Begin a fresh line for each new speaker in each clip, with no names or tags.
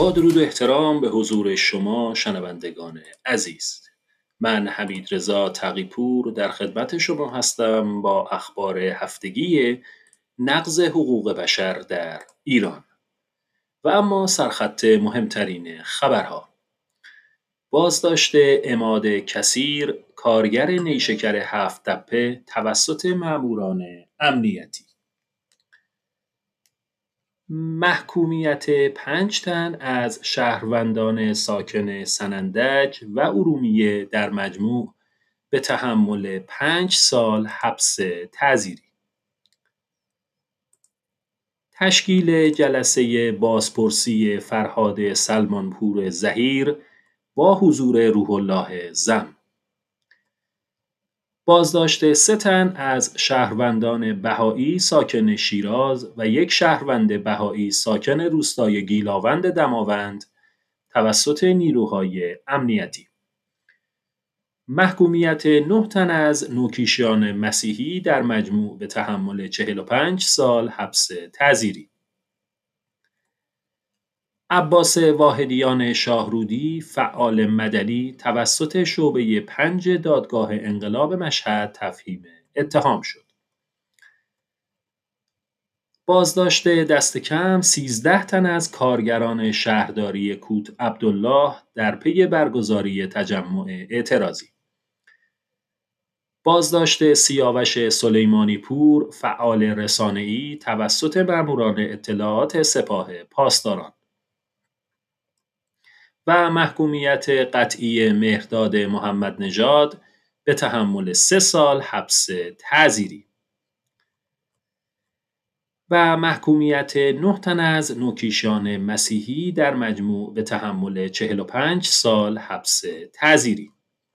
با درود و احترام به حضور شما شنوندگان عزیز، من حمیدرضا تقی‌پور در خدمت شما هستم با اخبار هفتگی نقض حقوق بشر در ایران. و اما سرخط مهمترین خبرها: بازداشت عماد کثیر، کارگر نیشکر هفت تپه توسط ماموران امنیتی. محکومیت 5 تن از شهروندان ساکن سنندج و ارومیه در مجموع به تحمل 5 سال حبس تعزیری. تشکیل جلسه بازپرسی فرهاد سلمانپور ظهیر با حضور روح الله زم. بازداشت 3 تن از شهروندان بهایی ساکن شیراز و 1 شهروند بهایی ساکن روستای گیلاوند دماوند توسط نیروهای امنیتی. محکومیت 9 تن از نوکیشیان مسیحی در مجموع به تحمل 45 سال حبس تعزیری. عباس واحدیان شاهرودی، فعال مدنی، توسط شعبه 5 دادگاه انقلاب مشهد تفهیم اتهام شد. بازداشت دست کم 13 تن از کارگران شهرداری کوت عبدالله در پی برگزاری تجمع اعتراضی. بازداشت سیاوش سلیمانی پور، فعال رسانه‌ای، توسط ماموران اطلاعات سپاه پاسداران. و محکومیت قطعی مهرداد محمد نژاد به تحمل 3 سال حبس تعزیری. و محکومیت 9 تن از نوکیشیان مسیحی در مجموع به تحمل 45 سال حبس تعزیری.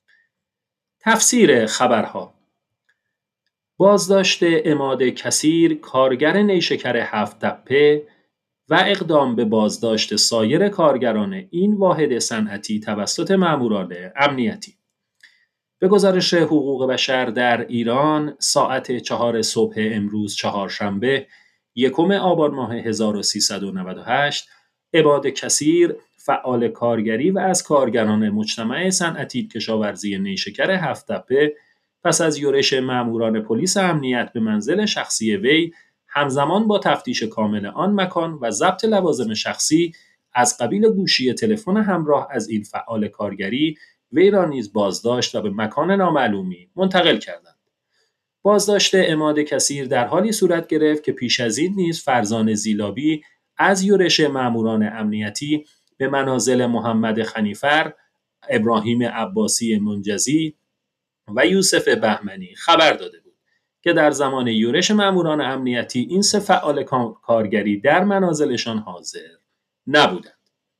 تفسیر خبرها: بازداشت عماد کثیر، کارگر نیشکر هفت تپه و اقدام به بازداشت سایر کارگران این واحد صنعتی توسط ماموران امنیتی. به گزارش حقوق بشر در ایران ساعت 4 صبح امروز چهارشنبه 1 آبان ماه 1398 عماد کثیر، فعال کارگری و از کارگران مجتمع صنعتی کشاورزی نیشکر هفت تپه، پس از یورش ماموران پلیس امنیت به منزل شخصی وی همزمان با تفتیش کامل آن مکان و ضبط لوازم شخصی از قبیل گوشی تلفن همراه از این فعال کارگری، وی را نیز بازداشت و به مکان نامعلومی منتقل کردند. بازداشت عماد کثیر در حالی صورت گرفت که پیش از این نیز فرزان زیلابی از یورش ماموران امنیتی به منازل محمد خنیفر، ابراهیم عباسی منجزی و یوسف بهمنی خبر داده بود که در زمان یورش ماموران امنیتی این 3 فعال کارگری در منازلشان حاضر نبودند.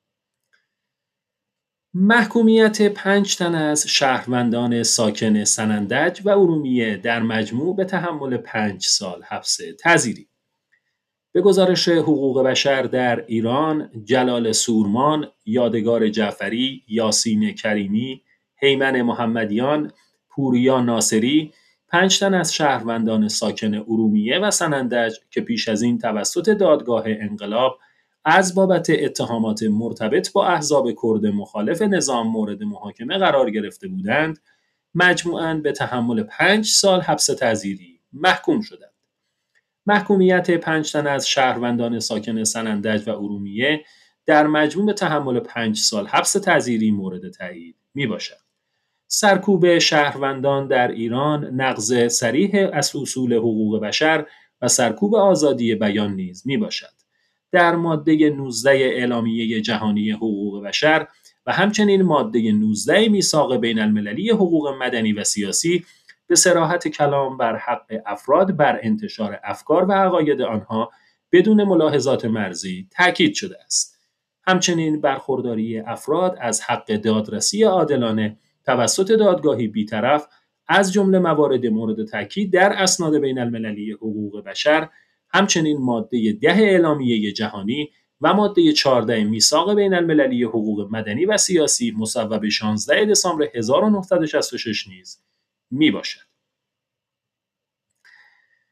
محکومیت 5 تن از شهروندان ساکن سنندج و ارومیه در مجموع به تحمل 5 سال حبس تعزیری. به گزارش حقوق بشر در ایران جلال سورمان، یادگار جعفری، یاسین کریمی، هیمن محمدیان، پوریا ناصری 5 تن از شهروندان ساکن ارومیه و سنندج که پیش از این توسط دادگاه انقلاب از بابت اتهامات مرتبط با احزاب کرد مخالف نظام مورد محاکمه قرار گرفته بودند، مجموعاً به تحمل 5 سال حبس تعزیری محکوم شدند. محکومیت 5 تن از شهروندان ساکن سنندج و ارومیه در مجموع به تحمل 5 سال حبس تعزیری مورد تایید میباشد. سرکوب شهروندان در ایران نقض صریح از اصول حقوق بشر و سرکوب آزادی بیان نیز میباشد. در ماده 19 اعلامیه جهانی حقوق بشر و همچنین ماده 19 میثاق بین المللی حقوق مدنی و سیاسی به صراحت کلام بر حق افراد بر انتشار افکار و عقاید آنها بدون ملاحظات مرزی تاکید شده است. همچنین برخورداری افراد از حق دادرسی عادلانه توسط دادگاهی بی‌طرف از جمله موارد مورد تاکید در اسناد بین المللی حقوق بشر، همچنین ماده 10 اعلامیه جهانی و ماده 14 میثاق بین المللی حقوق مدنی و سیاسی مصوب 16 دسامبر 1966 نیز می باشد.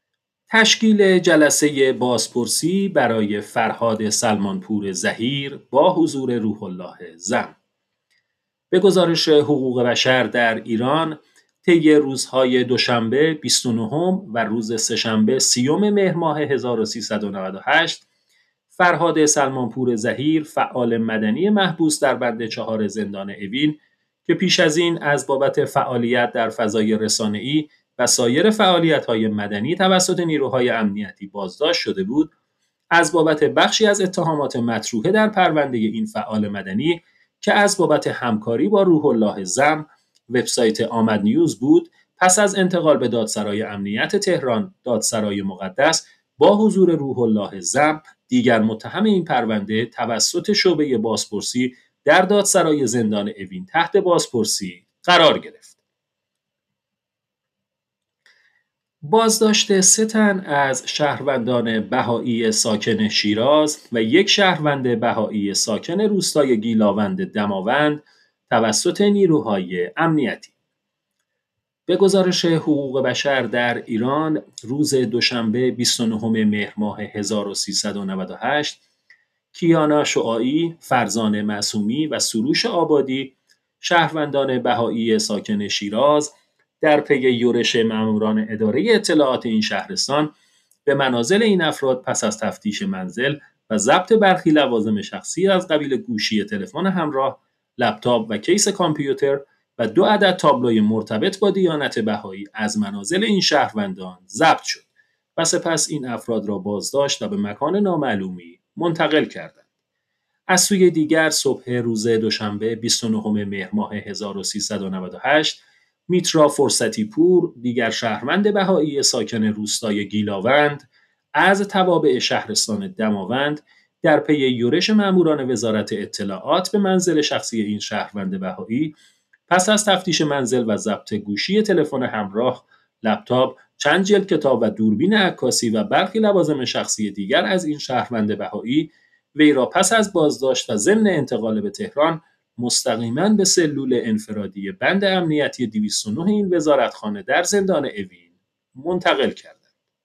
تشکیل جلسه بازپرسی برای فرهاد سلمانپور ظهیر با حضور روح الله زم. به گزارش حقوق بشر در ایران طی روزهای دوشنبه 29 و روز سه‌شنبه 30 مهر ماه 1398 فرهاد سلمانپور ظهیر فعال مدنی محبوس در بند 4 زندان اوین که پیش از این از بابت فعالیت در فضای رسانه‌ای و سایر فعالیت‌های مدنی توسط نیروهای امنیتی بازداشت شده بود، از بابت بخشی از اتهامات مطروحه در پرونده این فعال مدنی که از بابت همکاری با روح الله زم وبسایت آمد نیوز بود، پس از انتقال به دادسرای امنیت تهران دادسرای مقدس با حضور روح الله زم دیگر متهم این پرونده توسط شعبه بازپرسی در دادسرای زندان اوین تحت بازپرسی قرار گرفت. بازداشت 3 تن از شهروندان بهایی ساکن شیراز و یک شهروند بهایی ساکن روستای گیلاوند دماوند توسط نیروهای امنیتی. به گزارش حقوق بشر در ایران روز دوشنبه 29 مهر ماه 1398 کیانا شعاعی، فرزان معصومی و سروش آبادی شهروندان بهایی ساکن شیراز در پی یورش ماموران اداره اطلاعات این شهرستان به منازل این افراد پس از تفتیش منزل و ضبط برخی لوازم شخصی از قبیل گوشی تلفن همراه، لپتاپ و کیس کامپیوتر و 2 عدد تابلوی مرتبط با دیانت بهایی از منازل این شهروندان ضبط شد و سپس این افراد را بازداشت و به مکان نامعلومی منتقل کردند. از سوی دیگر صبح روز دوشنبه 29 مهر ماه 1398 میترا فرصتی پور، دیگر شهروند بهایی ساکن روستای گیلاوند از توابع شهرستان دماوند در پی یورش ماموران وزارت اطلاعات به منزل شخصی این شهروند بهایی پس از تفتیش منزل و ضبط گوشی تلفن همراه، لپتاپ، چند جلد کتاب و دوربین عکاسی و برخی لوازم شخصی دیگر از این شهروند بهایی وی را پس از بازداشت و ضمن انتقال به تهران مستقیما به سلول انفرادی بند امنیتی 209 این وزارتخانه در زندان اوین منتقل کردند.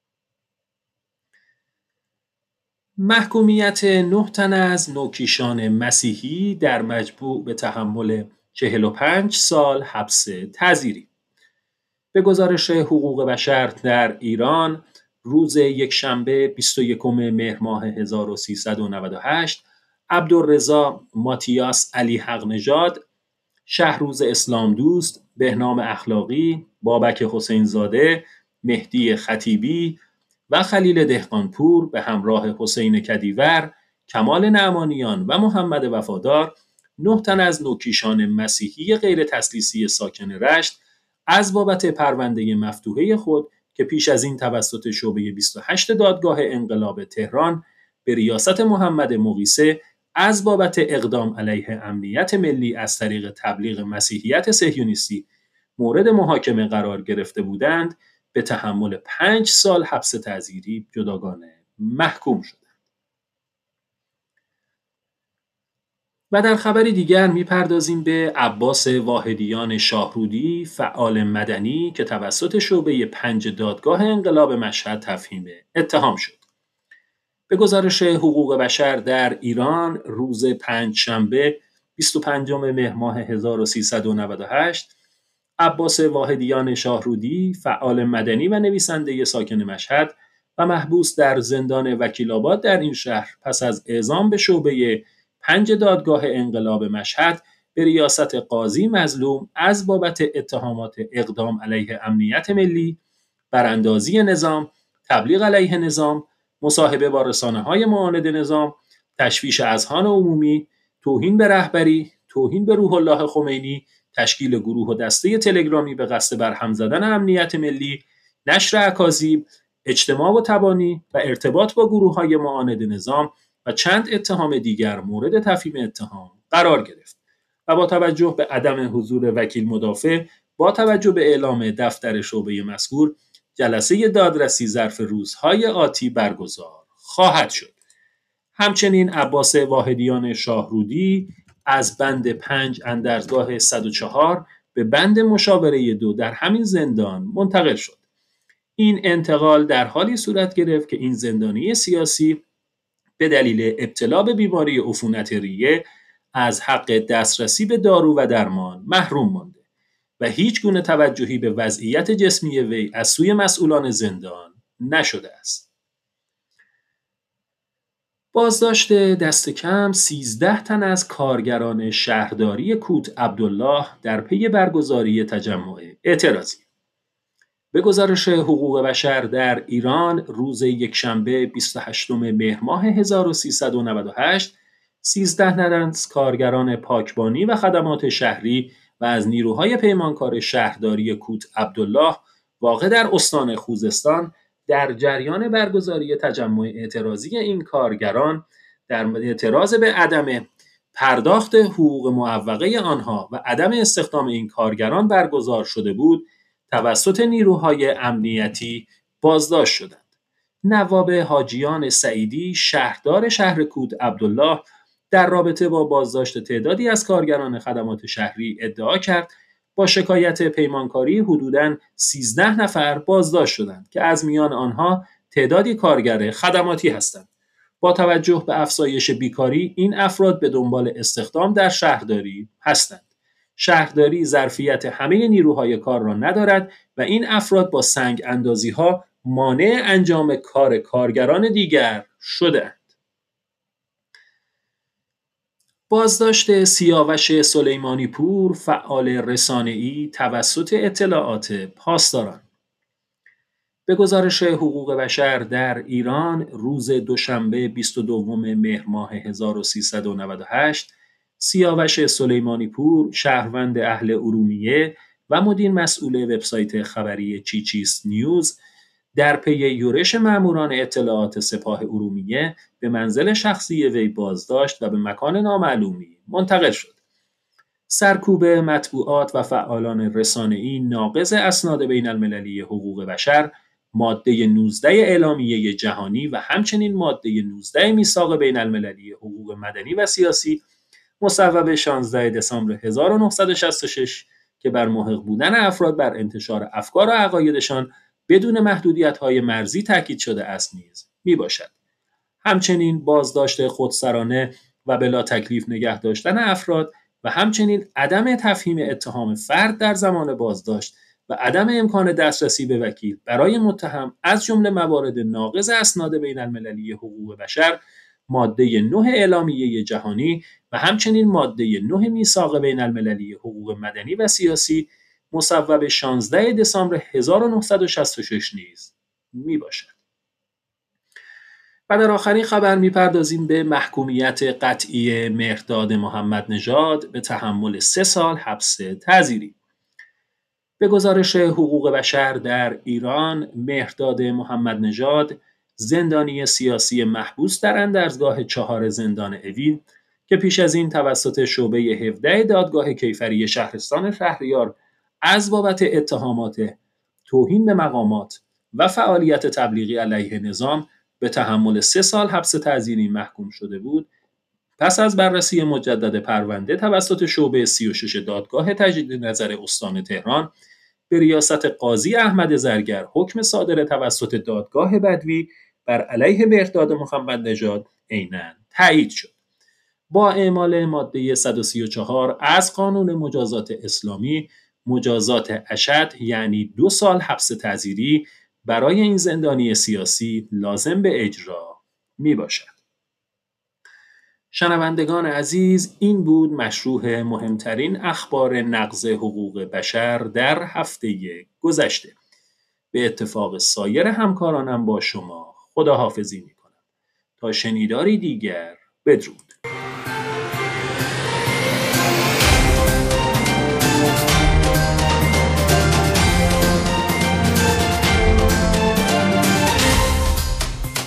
محکومیت 9 تن از نوکیشان مسیحی در مجموع به تحمل 45 سال حبس تعزیری. به گزارش حقوق بشر در ایران روز یکشنبه 21 مهر ماه 1398 عبدالرضا ماتیاس علی حق نژاد، شهروز اسلام دوست، بهنام اخلاقی، بابک حسین زاده، مهدی خطیبی و خلیل دهقانپور به همراه حسین کدیور، کمال نعمانیان و محمد وفادار 9 تن از نوکیشان مسیحی غیر تثلیثی ساکن رشت از بابت پرونده مفتوحه خود که پیش از این توسط شعبه 28 دادگاه انقلاب تهران به ریاست محمد مغیثه از بابت اقدام علیه امنیت ملی از طریق تبلیغ مسیحیت صهیونیستی مورد محاکمه قرار گرفته بودند به تحمل 5 سال حبس تعزیری جداگانه محکوم شد. و در خبری دیگر میپردازیم به عباس واحدیان شاهرودی فعال مدنی که توسط شعبه 5 دادگاه انقلاب مشهد تفهیم اتهام شد. به گزارش حقوق بشر در ایران روز پنجشنبه 25 مهر ماه 1398 عباس واحدیان شاهرودی فعال مدنی و نویسنده ساکن مشهد و محبوس در زندان وکیل‌آباد در این شهر پس از اعزام به شعبه 5 دادگاه انقلاب مشهد به ریاست قاضی مظلوم از بابت اتهامات اقدام علیه امنیت ملی، براندازی نظام، تبلیغ علیه نظام، مصاحبه با رسانه‌های معاند نظام، تشویش اذهان عمومی، توهین به رهبری، توهین به روح الله خمینی، تشکیل گروه و دسته تلگرامی به قصد برهم زدن امنیت ملی، نشر اکاذیب، اجتماع و تبانی و ارتباط با گروه‌های معاند نظام و چند اتهام دیگر مورد تفهیم اتهام قرار گرفت و با توجه به عدم حضور وکیل مدافع با توجه به اعلام دفتر شعبه مذکور جلسه دادرسی ظرف روزهای آتی برگزار خواهد شد. همچنین عباس واحدیان شاهرودی از بند 5 اندرزگاه 104 به بند مشاوره 2 در همین زندان منتقل شد. این انتقال در حالی صورت گرفت که این زندانی سیاسی به دلیل ابتلا به بیماری عفونت ریه از حق دسترسی به دارو و درمان محروم مانده و هیچ گونه توجهی به وضعیت جسمی وی از سوی مسئولان زندان نشده است. بازداشت دست کم 13 تن از کارگران شهرداری کوت عبدالله در پی برگزاری تجمع اعتراضی. به گزارش حقوق بشر در ایران روز یکشنبه 28 مهر ماه 1398 13 تن از کارگران پاکبانی و خدمات شهری و از نیروهای پیمانکار شهرداری کوت عبدالله واقع در استان خوزستان در جریان برگزاری تجمع اعتراضی این کارگران در اعتراض به عدم پرداخت حقوق معوقه آنها و عدم استخدام این کارگران برگزار شده بود توسط نیروهای امنیتی بازداشت شدند. نواب حاجیان سعیدی شهردار شهر کوت عبدالله در رابطه با بازداشت تعدادی از کارگران خدمات شهری ادعا کرد با شکایت پیمانکاری حدوداً 13 نفر بازداشت شدند که از میان آنها تعدادی کارگر خدماتی هستند. با توجه به افزایش بیکاری این افراد به دنبال استخدام در شهرداری هستند. شهرداری ظرفیت همه نیروهای کار را ندارد و این افراد با سنگ اندازی ها مانع انجام کار کارگران دیگر شده‌اند. بازداشت سیاوش سلیمانی پور فعال رسانه‌ای توسط اطلاعات پاسداران. به گزارش حقوق بشر در ایران روز دوشنبه 22 مهر ماه 1398 سیاوش سلیمانی پور شهروند اهل ارومیه و مدیر مسئول وبسایت خبری چیچیست نیوز در پی یورش ماموران اطلاعات سپاه ارومیه به منزل شخصی وی بازداشت و به مکان نامعلومی منتقل شد. سرکوب مطبوعات و فعالان رسانه‌ای ناقض اسناد بین المللی حقوق بشر، ماده 19 اعلامیه جهانی و همچنین ماده 19 میثاق بین المللی حقوق مدنی و سیاسی مصوب 16 دسامبر 1966 که بر محق بودن افراد بر انتشار افکار و عقایدشان بدون محدودیت‌های مرزی تاکید شده است نیز میباشد. همچنین بازداشت خودسرانه و بلا تکلیف نگه داشتن افراد و همچنین عدم تفهیم اتهام فرد در زمان بازداشت و عدم امکان دسترسی به وکیل برای متهم از جمله موارد ناقض اسناد بین المللی حقوق بشر، ماده 9 اعلامیه جهانی و همچنین ماده 9 میثاق بین المللی حقوق مدنی و سیاسی مصوب 16 دسامبر 1966 نیز میباشد. و در آخرین خبر میپردازیم به محکومیت قطعی مهرداد محمد نژاد به تحمل 3 سال حبس تعزیری. به گزارش حقوق بشر در ایران مهرداد محمد نژاد زندانی سیاسی محبوس در اندرزگاه 4 زندان اوین که پیش از این توسط شعبه 17 دادگاه کیفری شهرستان شهریار از بابت اتهامات توهین به مقامات و فعالیت تبلیغی علیه نظام به تحمل 3 سال حبس تعزیری محکوم شده بود، پس از بررسی مجدد پرونده توسط شعبه 36 دادگاه تجدید نظر استان تهران به ریاست قاضی احمد زرگر حکم صادر توسط دادگاه بدوی بر علیه مهرداد محمد نژاد عیناً تایید شد. با اعمال ماده 134 از قانون مجازات اسلامی، مجازات اشد یعنی 2 سال حبس تعزیری برای این زندانی سیاسی لازم به اجرا می باشد. شنوندگان عزیز، این بود مشروح مهمترین اخبار نقض حقوق بشر در هفته گذشته. به اتفاق سایر همکارانم با شما خداحافظی می کنم. تا شنیداری دیگر، بدرود.